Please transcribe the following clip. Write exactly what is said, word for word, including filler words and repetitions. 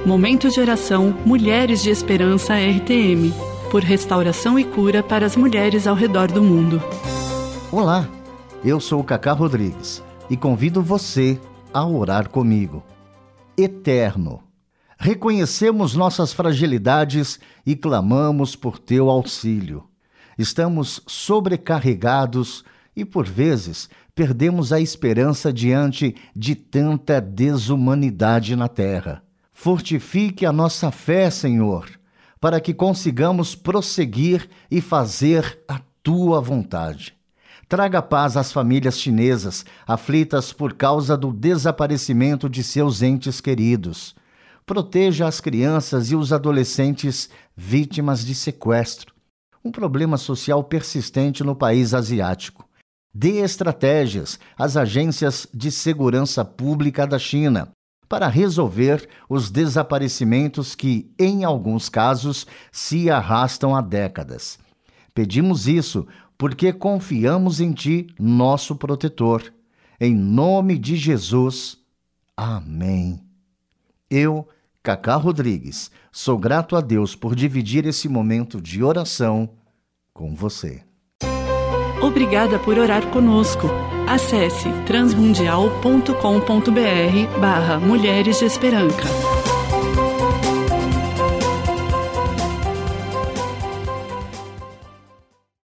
Momento de oração Mulheres de Esperança R T M, por restauração e cura para as mulheres ao redor do mundo. Olá, eu sou o Cacá Rodrigues e convido você a orar comigo. Eterno, reconhecemos nossas fragilidades e clamamos por teu auxílio. Estamos sobrecarregados e, por vezes, perdemos a esperança diante de tanta desumanidade na terra. Fortifique a nossa fé, Senhor, para que consigamos prosseguir e fazer a tua vontade. Traga paz às famílias chinesas, aflitas por causa do desaparecimento de seus entes queridos. Proteja as crianças e os adolescentes vítimas de sequestro, um problema social persistente no país asiático. Dê estratégias às agências de segurança pública da China para resolver os desaparecimentos que, em alguns casos, se arrastam há décadas. Pedimos isso porque confiamos em Ti, nosso protetor. Em nome de Jesus. Amém. Eu, Cacá Rodrigues, sou grato a Deus por dividir esse momento de oração com você. Obrigada por orar conosco. Acesse transmundial ponto com ponto br barra Mulheres de Esperança.